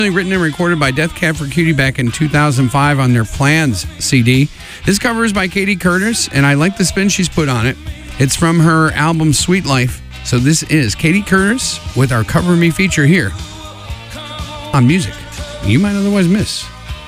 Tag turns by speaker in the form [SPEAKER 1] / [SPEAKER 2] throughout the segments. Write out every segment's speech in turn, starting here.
[SPEAKER 1] Written and recorded by Death Cab for Cutie back in 2005 on their Plans CD. This cover is by Katie Curtis, and I like the spin she's put on it. It's from her album Sweet Life. So this is Katie Curtis with our Cover Me feature here on music you might otherwise miss.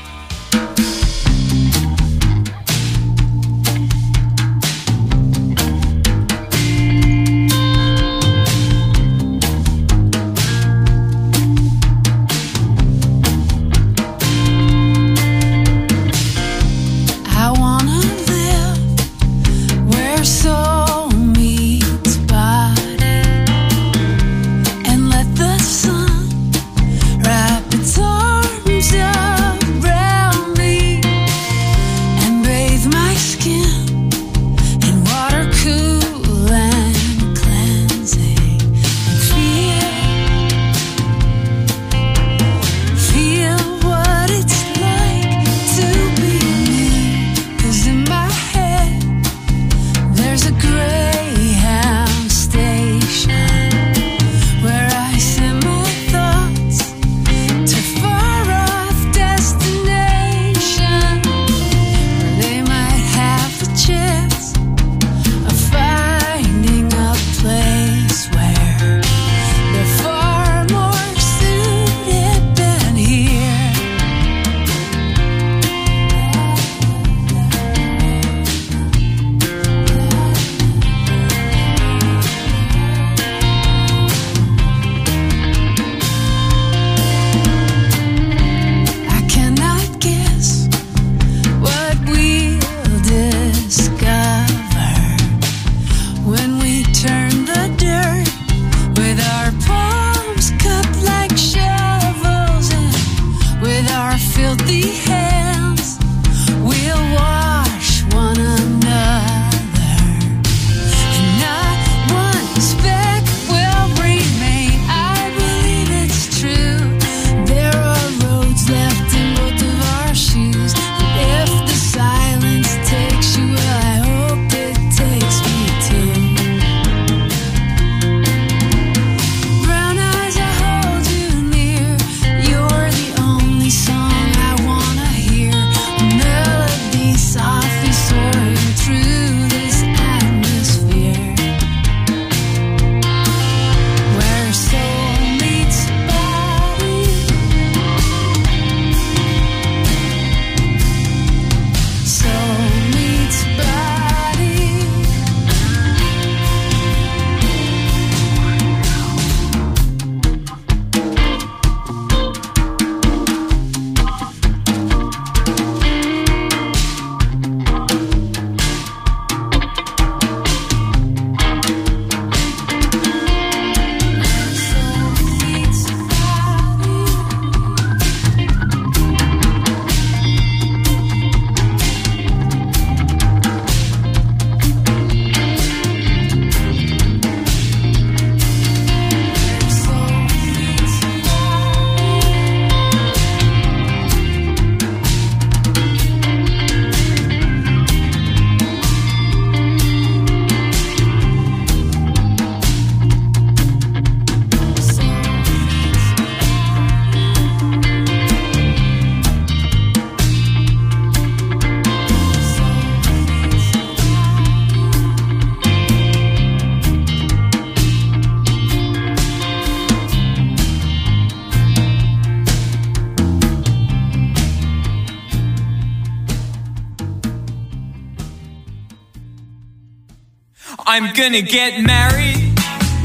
[SPEAKER 2] I'm gonna get married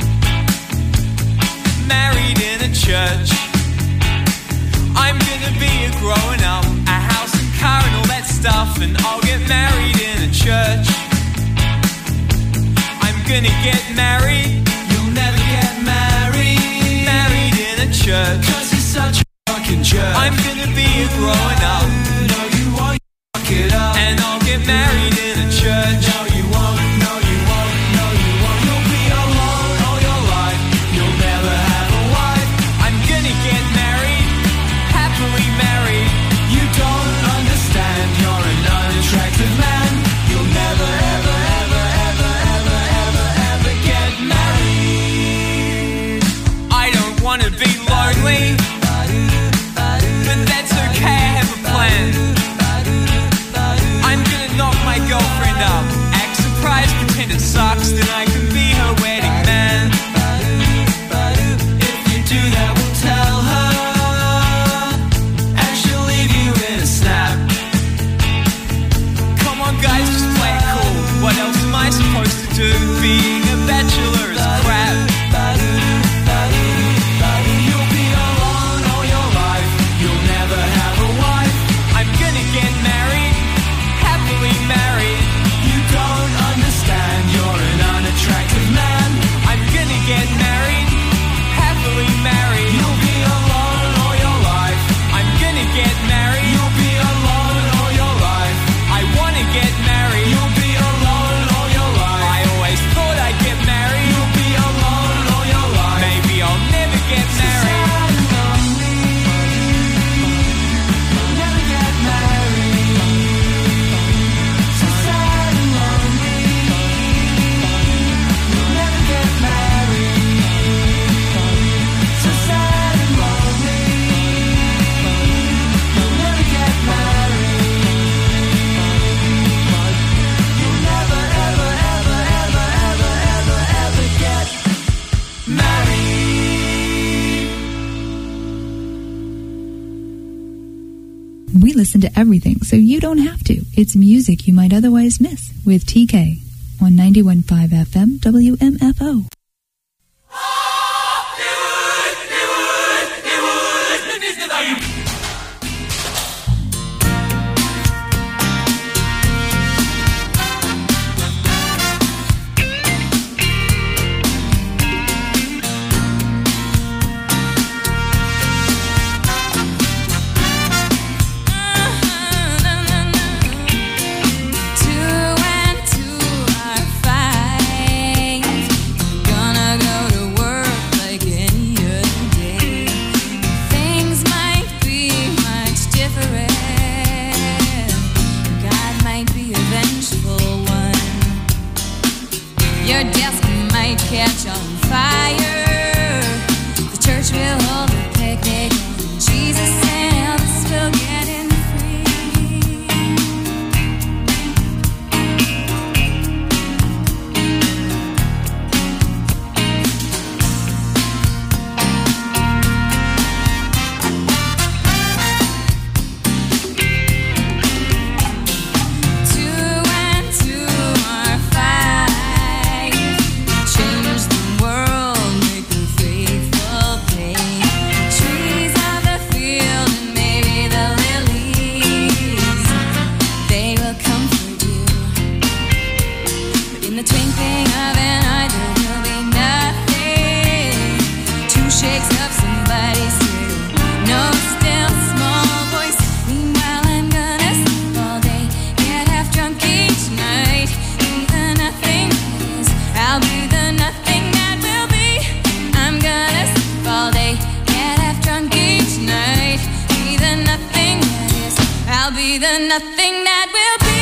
[SPEAKER 2] in a church. I'm gonna be a growing up, a house and car and all that stuff, and I'll get married in a church. I'm gonna get married. You'll never get married in a church, 'cause he's such a fucking jerk. I'm gonna be a growing up. No, you won't. Fuck it up. And I'll get married in a church. No, you won't. No, you won't. No, you won't. You'll be alone all your life. You'll never have a wife. I'm gonna get married, happily married. You don't understand. You're an unattractive man. You'll never, ever, ever, ever, ever, ever, ever get married. I don't wanna be lonely.
[SPEAKER 3] We listen to everything, so you don't have to. It's music you might otherwise miss with TK on 91.5 FM WMFO.
[SPEAKER 4] Catch on fire. The church will hold a picnic. Jesus and Elvis will get in nothing that will be.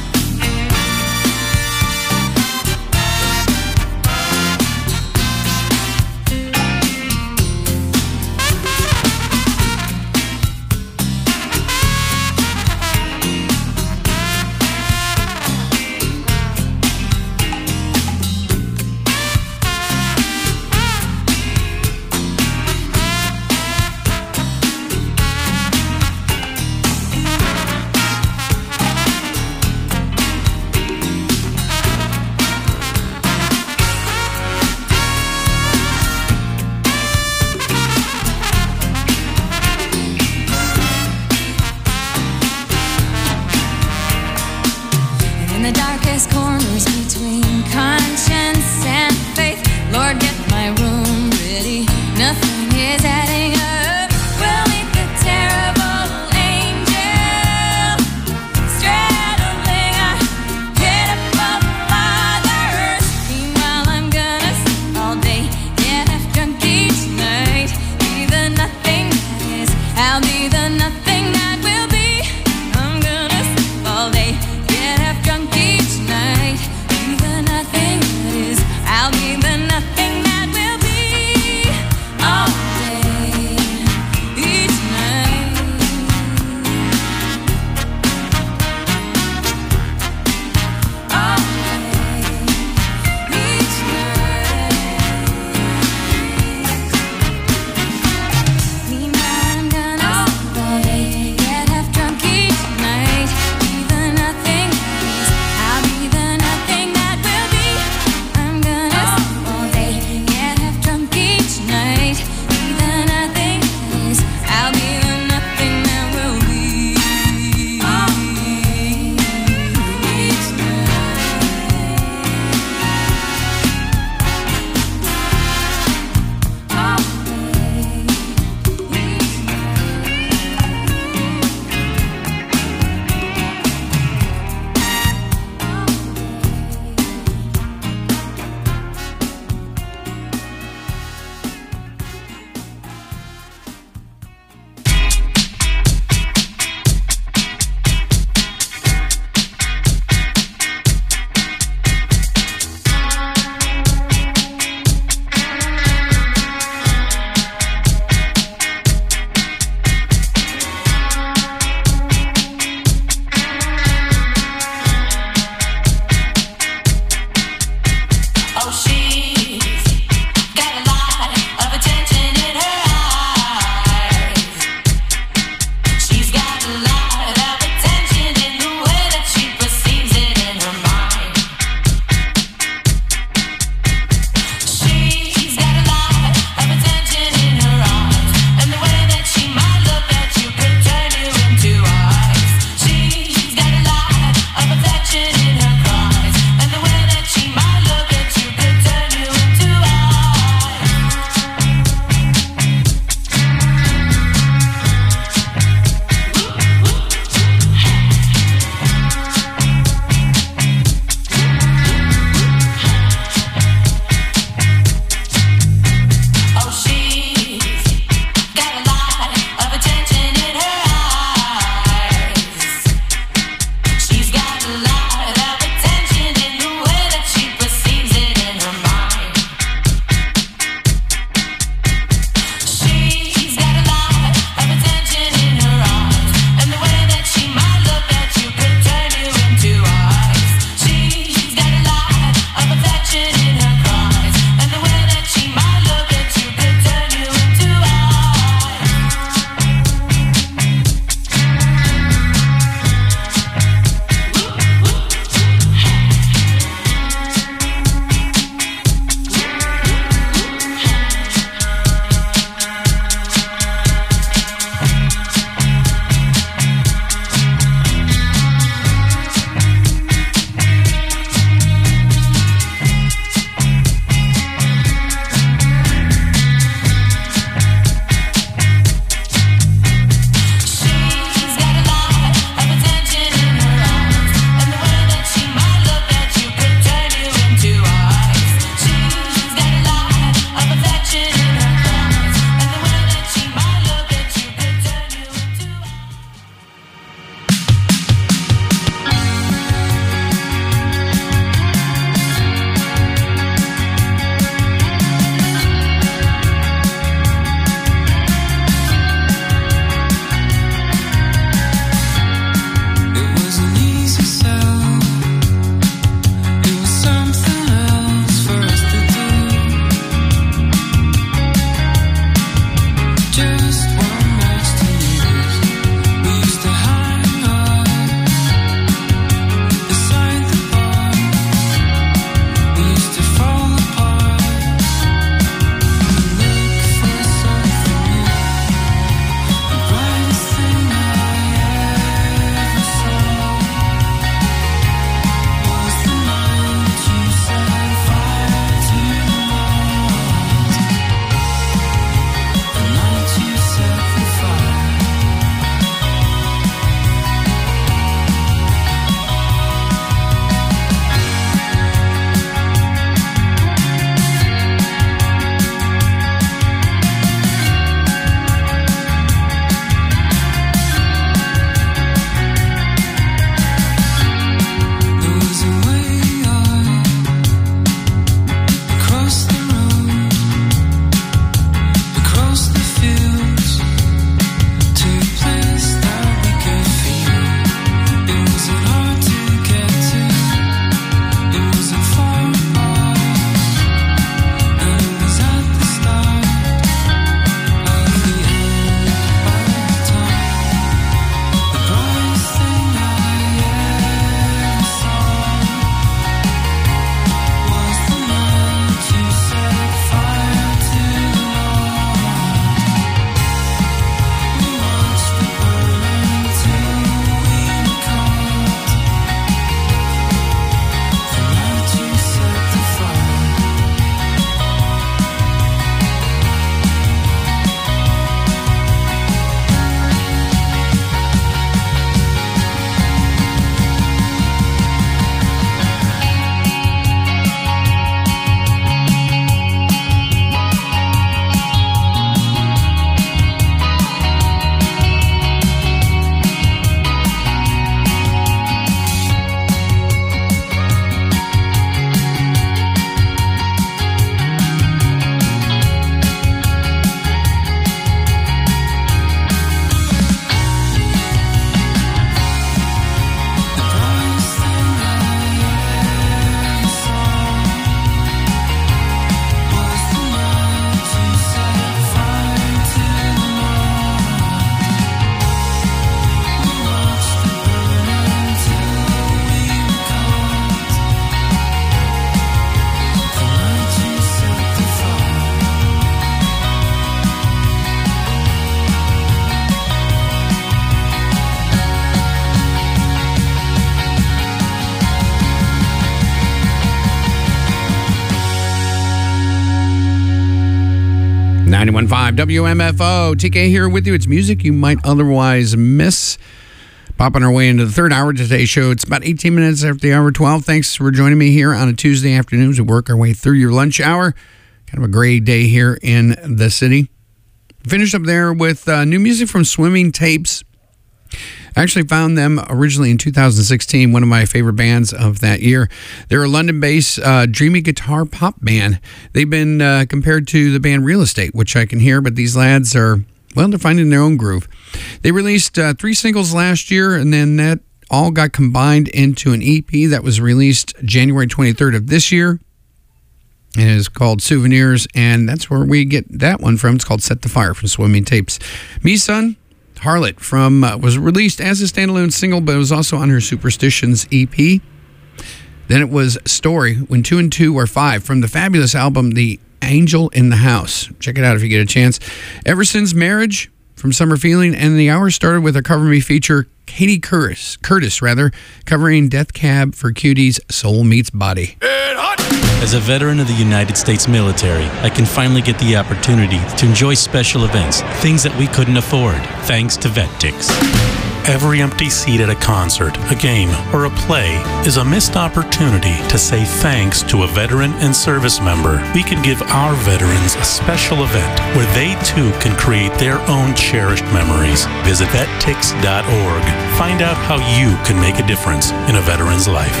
[SPEAKER 1] 91.5 WMFO. TK here with you. It's music you might otherwise miss. Popping our way into the third hour of today's show. It's about 18 minutes after the hour 12. Thanks for joining me here on a Tuesday afternoon as we work our way through your lunch hour. Kind of a great day here in the city. Finished up there with new music from Swimming Tapes. I actually found them originally in 2016, one of my favorite bands of that year. They're a London-based dreamy guitar pop band. They've been compared to the band Real Estate, which I can hear, but these lads are, well, they're finding their own groove. They released 3 singles last year, and then that all got combined into an EP that was released January 23rd of this year. It is called Souvenirs, and that's where we get that one from. It's called Set the Fire from Swimming Tapes. Me Son, Harlot from was released as a standalone single, but it was also on her Superstitions EP. Then it was Story, When 2 and 2 Are 5, from the fabulous album The Angel in the House. Check it out if you get a chance. Ever Since Marriage from Summer Feeling, and the hour started with a Cover Me feature, Katie Curtis, covering Death Cab for Cutie's Soul Meets Body.
[SPEAKER 5] As a veteran of the United States military, I can finally get the opportunity to enjoy special events, things that we couldn't afford, thanks to VetTix.
[SPEAKER 6] Every empty seat at a concert, a game, or a play is a missed opportunity to say thanks to a veteran and service member. We can give our veterans a special event where they too can create their own cherished memories. Visit vettix.org. Find out how you can make a difference in a veteran's life.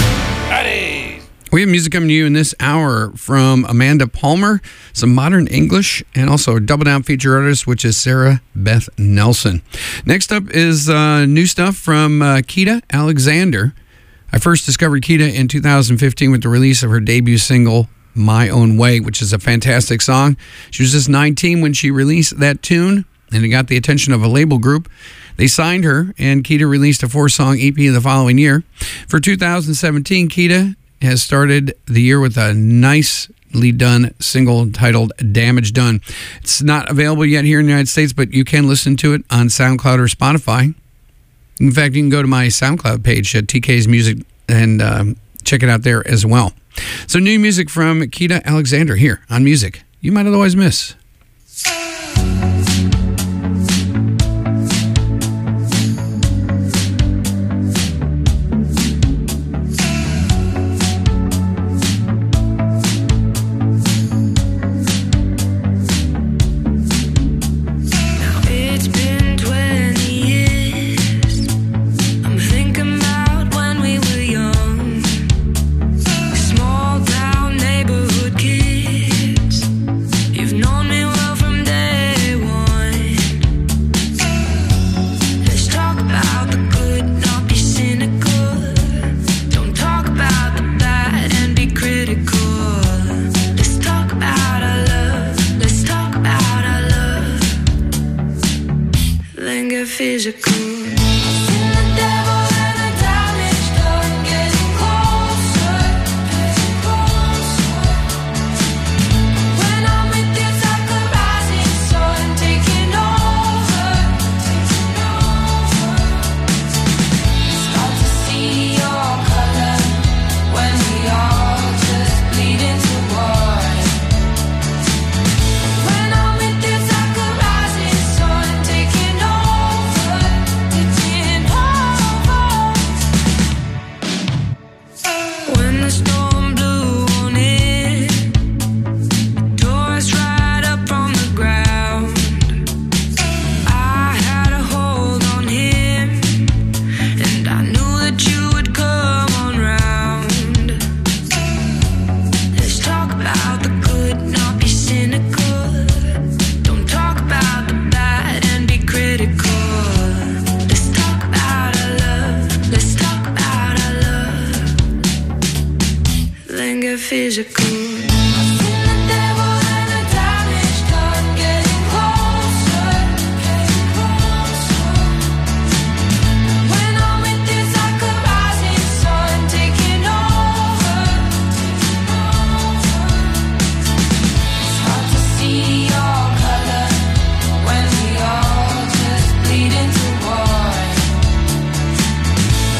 [SPEAKER 1] We have music coming to you in this hour from Amanda Palmer, some modern English, and also a double down feature artist, which is Sarah Beth Nelson. Next up is new stuff from Kita Alexander. I first discovered Kita in 2015 with the release of her debut single, My Own Way, which is a fantastic song. She was just 19 when she released that tune, and it got the attention of a label group. They signed her, and Kita released a 4-song EP the following year. For 2017, Kita has started the year with a nicely done single titled Damage Done. It's not available yet here in the United States, but you can listen to it on SoundCloud or Spotify. In fact, you can go to my SoundCloud page at TK's Music and check it out there as well. So new music from Kita Alexander here on Music You Might Otherwise Miss.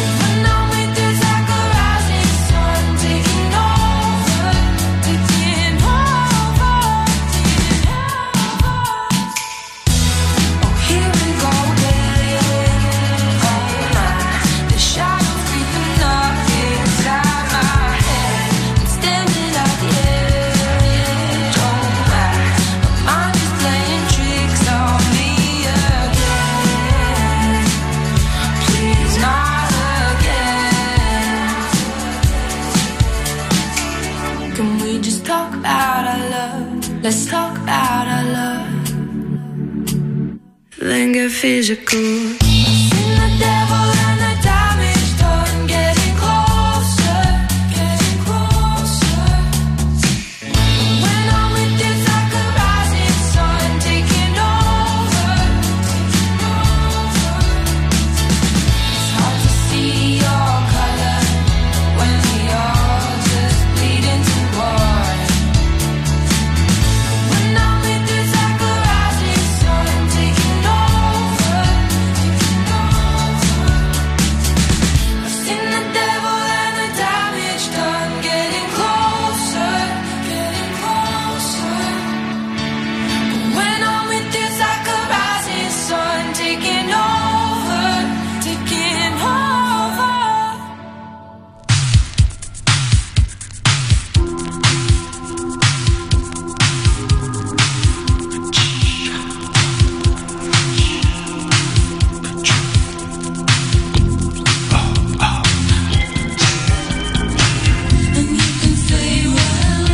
[SPEAKER 4] Taking over, just talk about our love. Let's talk about our love. Then get physical. I've seen the devil and the damage done. Getting closer, getting closer. When I'm with you, it's like a rising sun taking over, taking over. It's hard to see your color when we all just bleed into one. When I'm with you, it's like a rising sun taking over, taking over. I've seen the devil and the damage done. Getting closer, getting closer. But when I'm with you, it's like a rising sun taking over, taking over. And you can say well,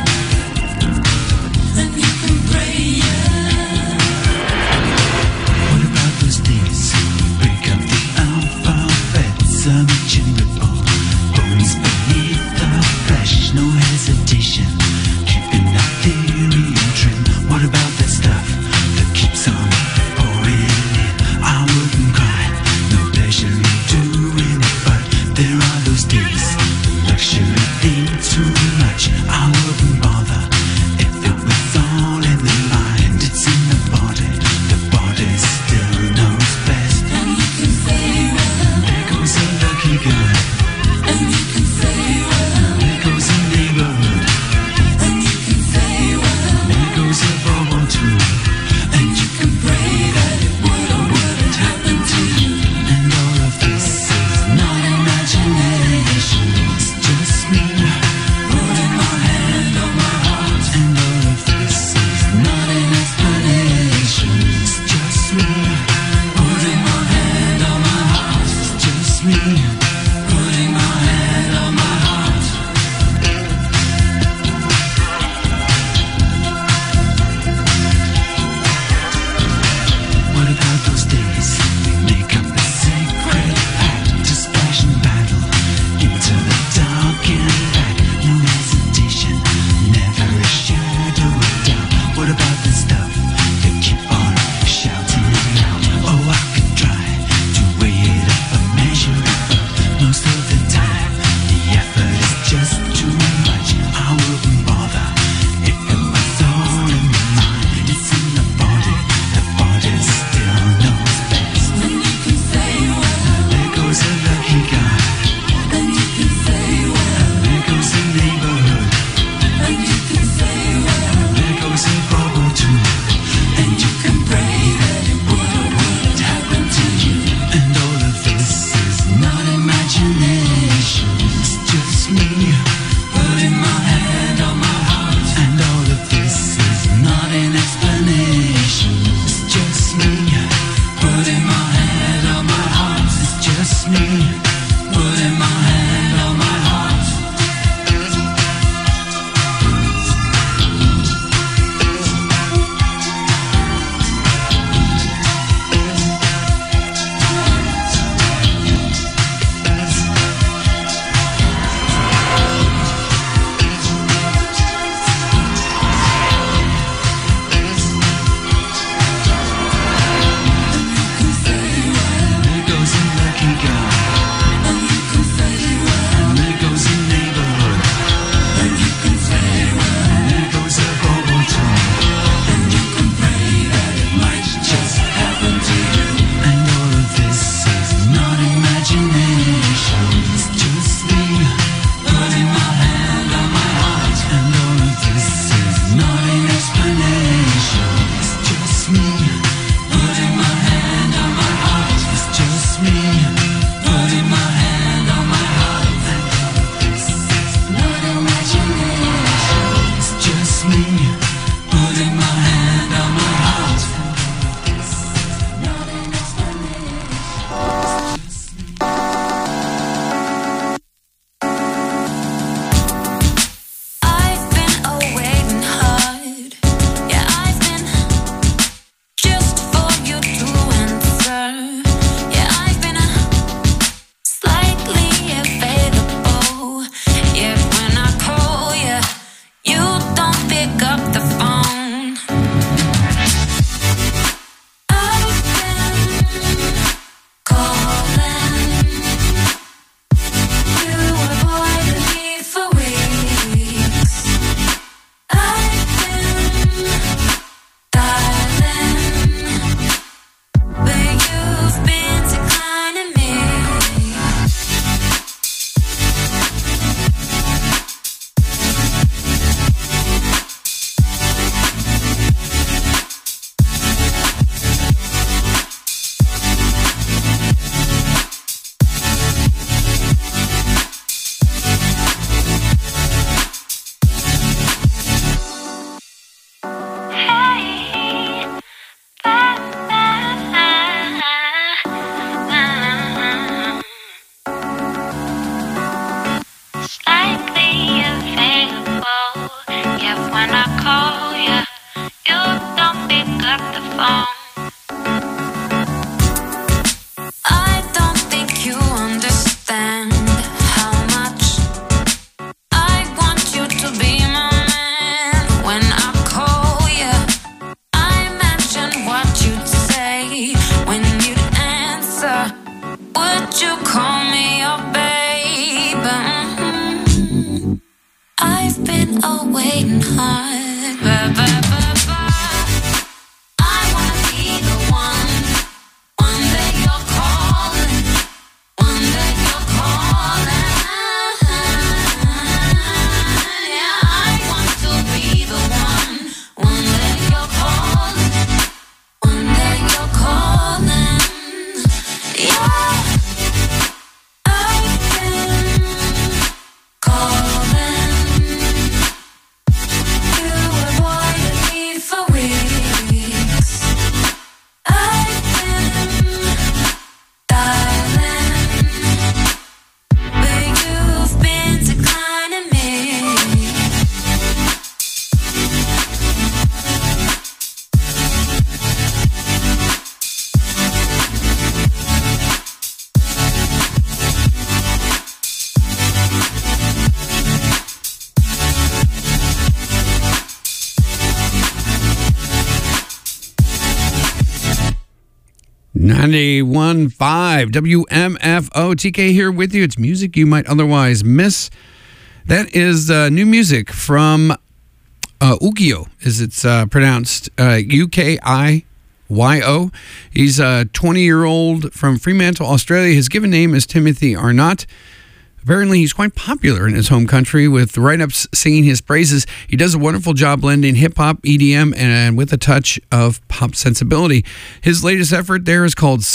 [SPEAKER 4] and you can pray, yeah.
[SPEAKER 7] What about those days? Break up the alphabet, submission report. Bones beneath the flesh, no hesitation. Keeping that theory in trim. What about that stuff that keeps on pouring in? I wouldn't cry, no pleasure in doing it, but there are those days. Luxury ain't too much. I wouldn't bother if it was all in the mind. It's in the body. The body still knows best.
[SPEAKER 4] And you can say well,
[SPEAKER 7] There goes a lucky guy.
[SPEAKER 4] and you can say well,
[SPEAKER 7] There goes a neighborhood.
[SPEAKER 4] and you can say well,
[SPEAKER 7] There goes a World War II. And you can pray that it would or wouldn't happen to you. And all of this is not imagination. It's just me putting my hand on my heart.
[SPEAKER 4] I've been awaiting hard. Ba, ba, ba, ba. I wanna be the one that you're calling, one that you're calling. Yeah, I want to be the one that you're calling, one that you're calling. Yeah, I've been calling. You avoided me for weeks. I've been dialing, but you've been declining me.
[SPEAKER 1] .91.5 WMFO. TK here with you. It's music you might otherwise miss. That is new music from Ukio, as it's pronounced, Ukio. He's a 20-year-old from Fremantle, Australia. His given name is Timothy Arnott. Apparently, he's quite popular in his home country, with write-ups singing his praises. He does a wonderful job blending hip-hop, EDM, and with a touch of pop sensibility. His latest effort there is called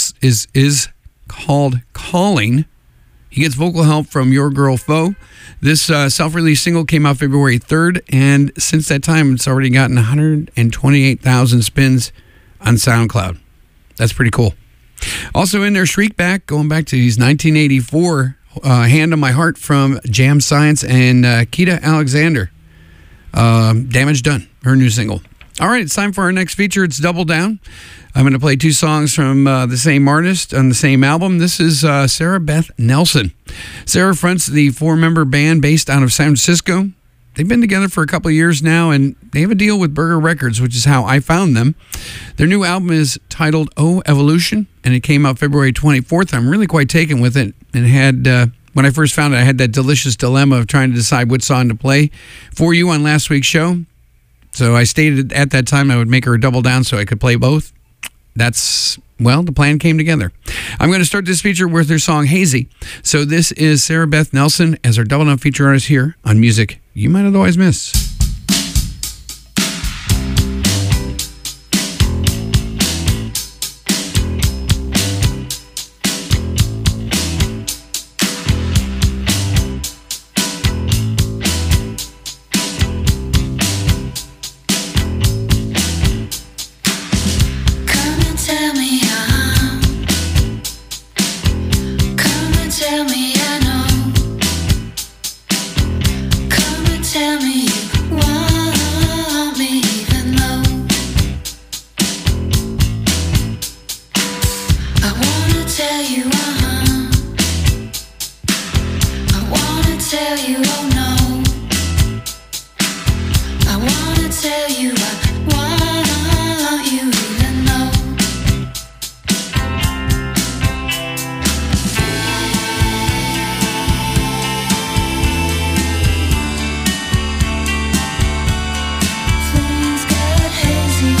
[SPEAKER 1] Calling. He gets vocal help from Your Girl Foe. This self-released single came out February 3rd, and since that time, it's already gotten 128,000 spins on SoundCloud. That's pretty cool. Also in there, Shriekback, going back to his 1984 Hand on My Heart from Jam Science, and Keita Alexander, Damage Done, her new single. All right, it's time for our next feature. It's Double Down. I'm going to play two songs from the same artist on the same album. This is Sarah Beth Nelson. Sarah fronts the four-member band based out of San Francisco. They've been together for a couple of years now, and they have a deal with Burger Records, which is how I found them. Their new album is titled Oh Evolution, and it came out February 24th. I'm really quite taken with it, and had when I first found it, I had that delicious dilemma of trying to decide what song to play for you on last week's show. So I stated at that time I would make her a double down so I could play both. The plan came together. I'm going to start this feature with their song Hazy. So this is Sarah Beth Nelson as our double down feature artist here on Music You Might Otherwise Miss.
[SPEAKER 4] Come and tell me come and tell me I know. Come and tell me you want me even though I wanna tell you I wanna tell you oh no. I wanna tell you I want you even though things get hazy.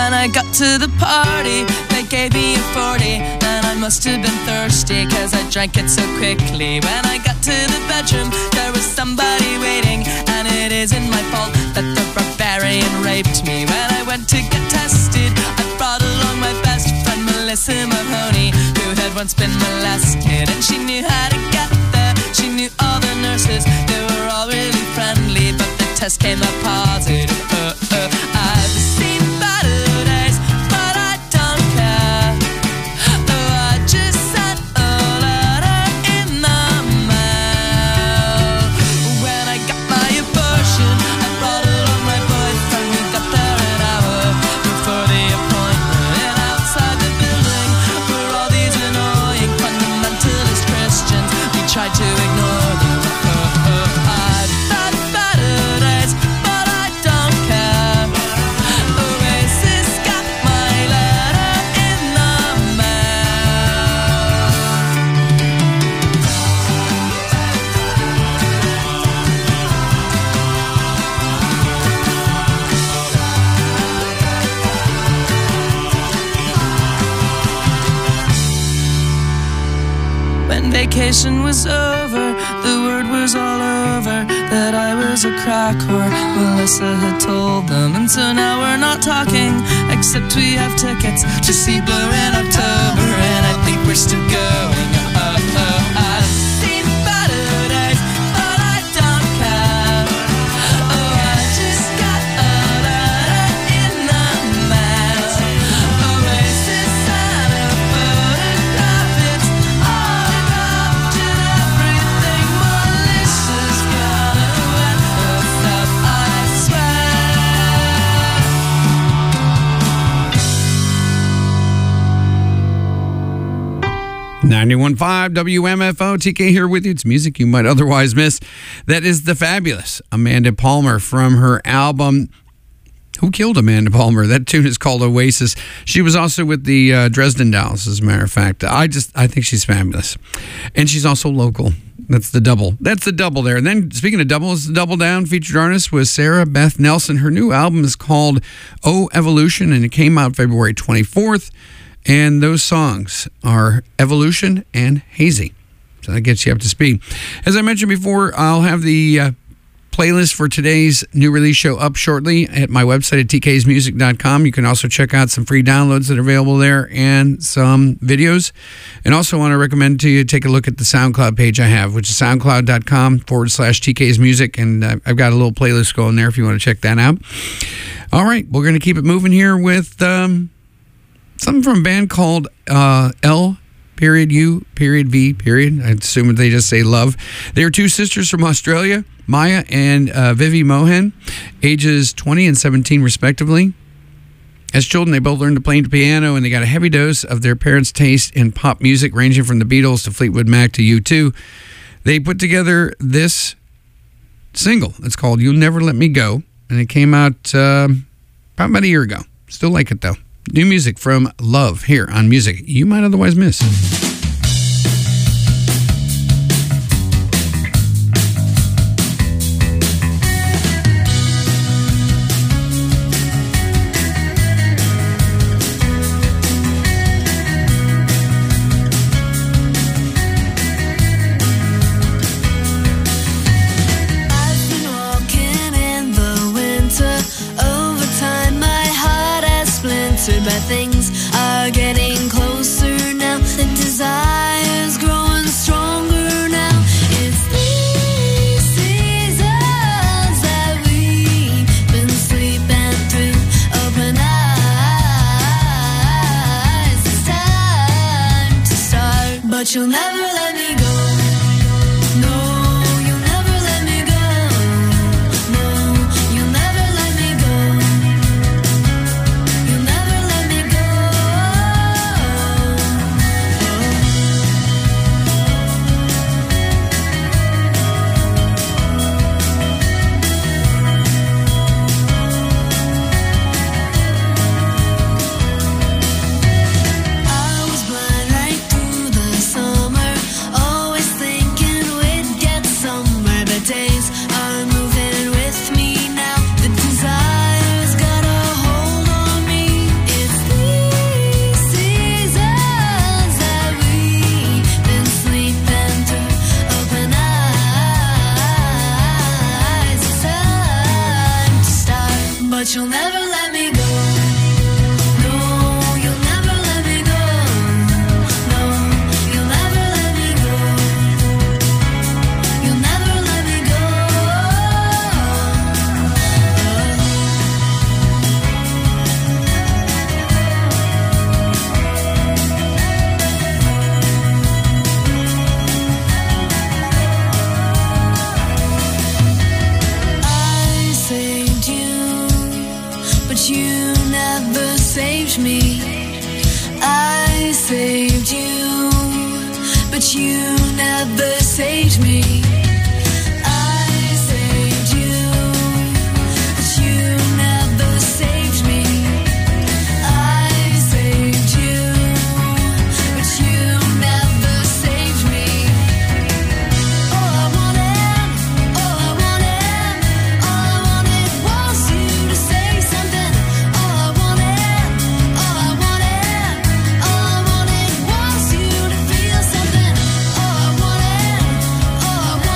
[SPEAKER 2] When I got to the party, they gave me a 40, and I must have been thirsty, cause I drank it so quickly. When I got to the bedroom, there was somebody waiting, and it isn't my fault that the barbarian raped me. When I went to get tested, I brought along my best friend Melissa Mahoney, who had once been molested, and she knew how to get there. She knew all the nurses, they were all really friendly, but the test came up positive. I've seen better days, but I don't care. I just sent a letter in the mail. When I got my abortion, I brought along my boyfriend. We got there an hour before the appointment, and outside the building were all these annoying fundamentalist Christians. We tried to ignore them. I've had better days, but I don't care. Oasis got my letter in the mail. When vacation was over, the word was all over that I was a crack whore. Melissa had told them, and so now we're not talking, except we have tickets to see Blur in October, and I think we're still going. I've seen better days, but I don't care. I just got a letter in the mail. Oasis and a photograph, it's autographed and everything. Melissa's gonna wet herself, I swear.
[SPEAKER 1] 91.5 WMFO, TK here with you. It's music you might otherwise miss. That is the fabulous Amanda Palmer from her album Who Killed Amanda Palmer? That tune is called Oasis. She was also with the Dresden Dolls, as a matter of fact. I think she's fabulous. And she's also local. That's the double. That's the double there. And then, speaking of doubles, the double down featured artist was Sarah Beth Nelson. Her new album is called Oh Evolution, and it came out February 24th. And those songs are Evolution and Hazy. So that gets you up to speed. As I mentioned before, I'll have the playlist for today's new release show up shortly at my website at tksmusic.com. You can also check out some free downloads that are available there and some videos. And also want to recommend to you take a look at the SoundCloud page I have, which is soundcloud.com/tksmusic. And I've got a little playlist going there if you want to check that out. All right, we're going to keep it moving here with something from a band called L. U. V. I assume they just say love. They are two sisters from Australia, Maya and Vivi Mohan, ages 20 and 17 respectively. As children, they both learned to play the piano, and they got a heavy dose of their parents' taste in pop music, ranging from the Beatles to Fleetwood Mac to U2. They put together this single. It's called You'll Never Let Me Go, and it came out about a year ago. Still like it, though. New music from Love here on Music You Might Otherwise Miss.
[SPEAKER 4] I've been walking in the winter. Over time, my heart has splintered, but things are getting closer now. The desire's growing stronger now. It's these seasons that we've been sleeping through. Open eyes, it's time to start. But you'll never let me go. No, you'll never let me go. No, you'll never let me go. You'll never let me go. I was blind right through the summer. but you'll never let me go. No, you'll never let me go. No, you'll never let me go. You'll never let me go. I saved you, but you never saved me. I saved you, but you never saved me. I saved you, but you never saved me. I saved you, but you never saved me. All I wanted was you to say something. All I wanted was you to feel something. All I wanted was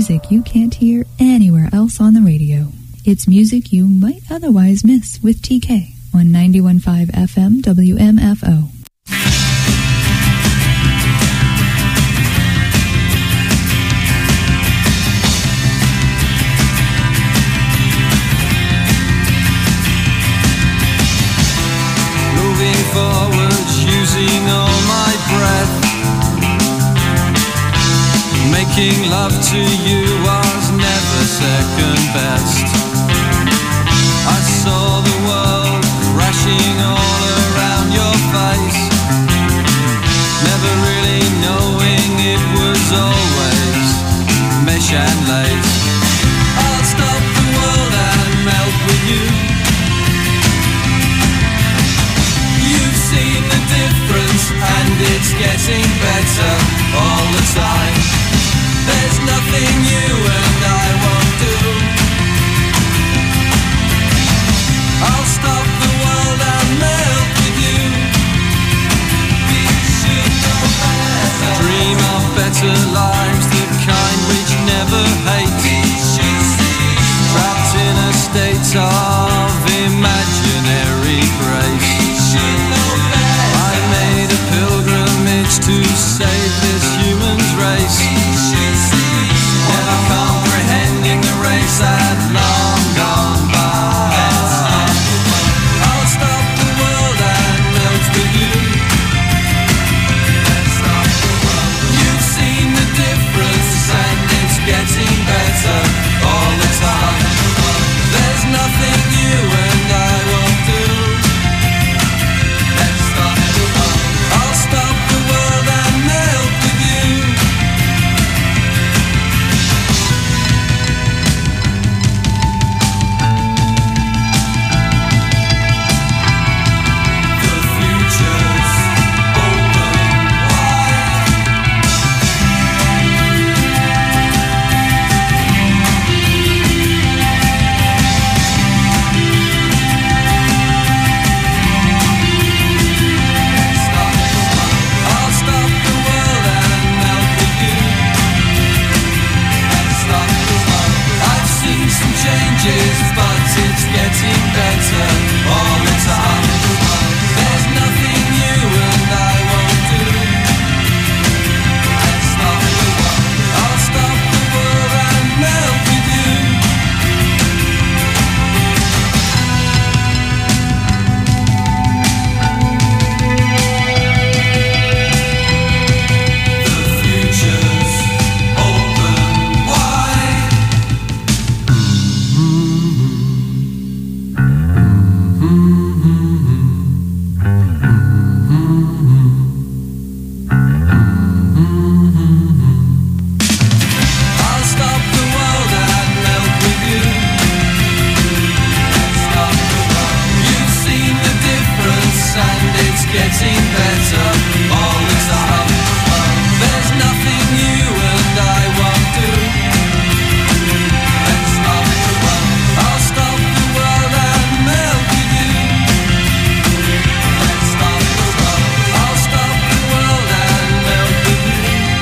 [SPEAKER 3] music you can't hear anywhere else on the radio. It's music you might otherwise miss with TK on 91.5 FM WMFO.
[SPEAKER 2] Moving forward, using all my breath. Making love to you was never second best. I saw the world crashing all around your face, never really knowing it was always mesh and lace. I'll stop the world and melt with you. You've seen the difference and it's getting better all the time. There's nothing you and I won't do. I'll stop the world and melt with you. We should know better. Dream of better lives, the kind which never hate. Trapped in a state of imaginary grace. I made a pilgrimage to save this human's race. Never comprehending the race had long gone by. I'll stop the world and melt with you. You've seen the difference and it's getting better all the time. There's nothing you and I won't do. I'll stop the world and melt with you. The future's open wide. I'll stop the world and melt with you. I've seen some changes, but it's getting better all the time. There's nothing you and I won't do. I'll stop the world and melt with you. The future's open wide. I'll stop the world and melt with you. You've seen the difference and it's getting better all the time. There's nothing you and I won't do. I'll stop the world and melt with you. I'll stop the world and melt with you.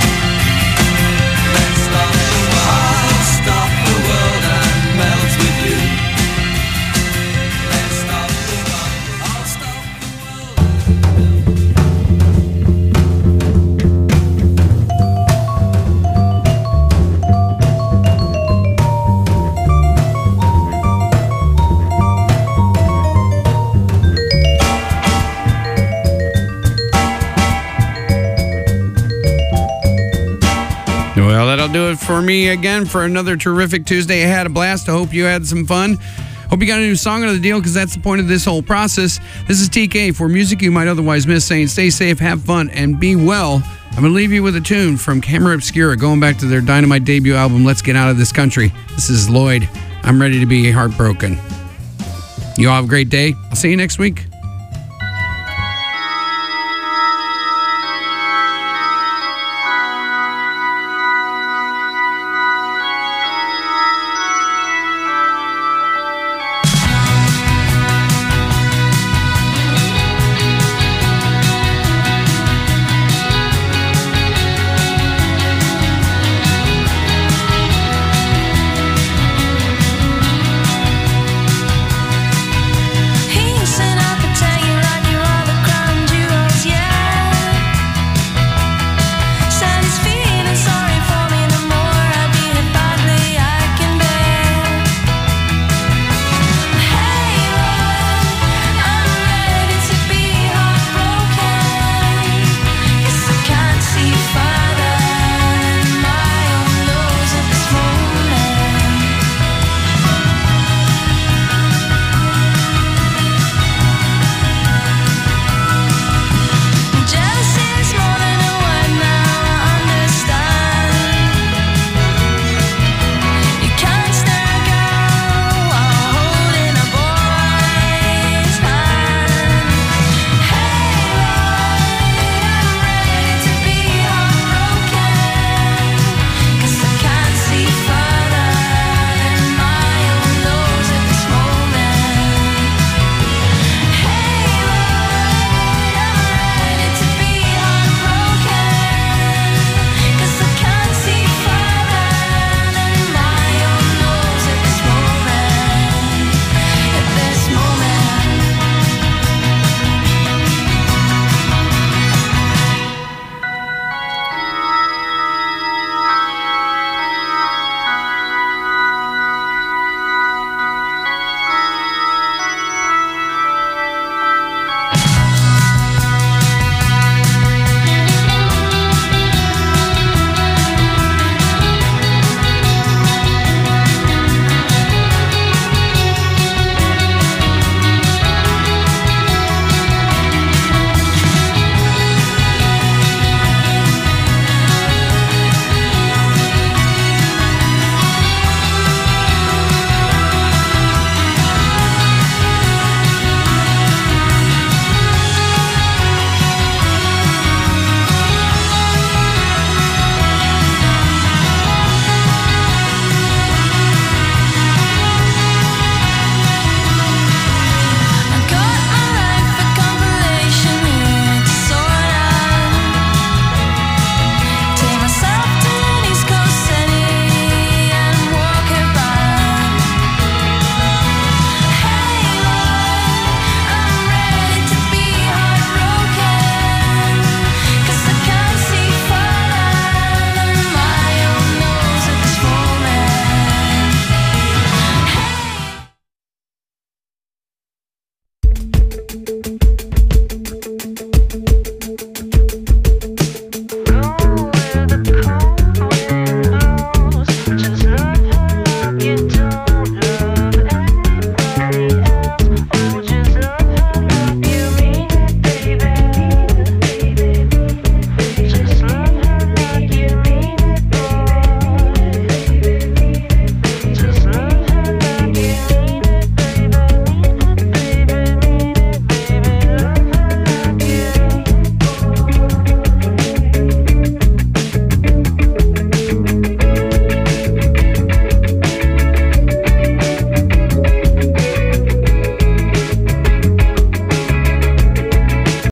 [SPEAKER 2] I'll stop the world and melt with you. I'll stop the
[SPEAKER 1] Well, that'll do it for me again for another terrific Tuesday. I had a blast. I hope you had some fun. Hope you got a new song out of the deal, because that's the point of this whole process. This is TK for music you might otherwise miss, saying stay safe, have fun, and be well. I'm going to leave you with a tune from Camera Obscura, going back to their Dynamite debut album, Let's Get Out of This Country. This is Lloyd. I'm ready to be heartbroken. You all have a great day. I'll see you next week.